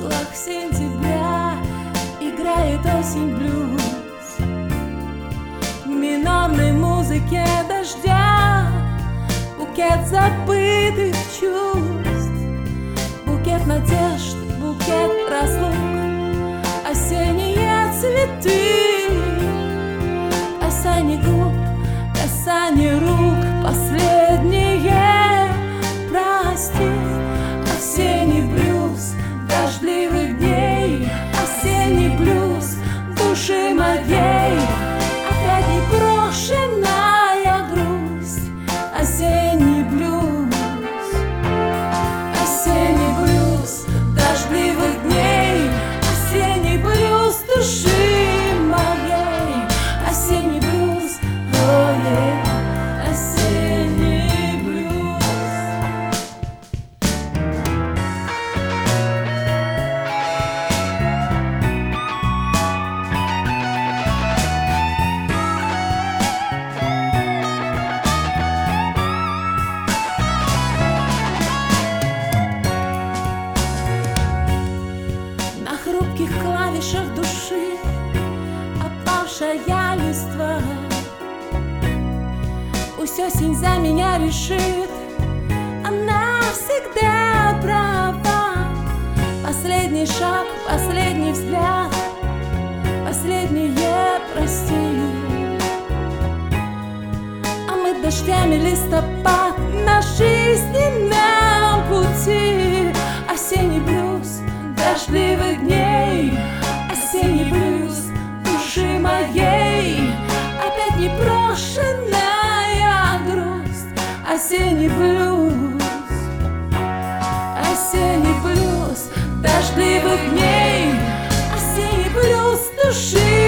числах сентября играет осень блюз. В минорной музыке дождя букет забытых чувств, букет надежд, букет разлук, осенние цветы, касание губ, касание рук, последнее прости. Осенний блюз дождливых дней, осенний блюз души моей, опять непрошенная грусть. Осенний блюз, осенний блюз дождливых дней, осенний блюз души моей, осенний блюз, ой, осенний блюз. На хрупких клавишах души опавшая листва, пусть осень за меня решит, она всегда права. Последний шаг, последний взгляд, последнее прости. А мы дождями листопад на жизненном пути. Осенний блюз дождливых дней, осенний блюз души моей, опять непрошенная грусть. Осенний блюз, осенний блюз дождливых дней, осенний блюз души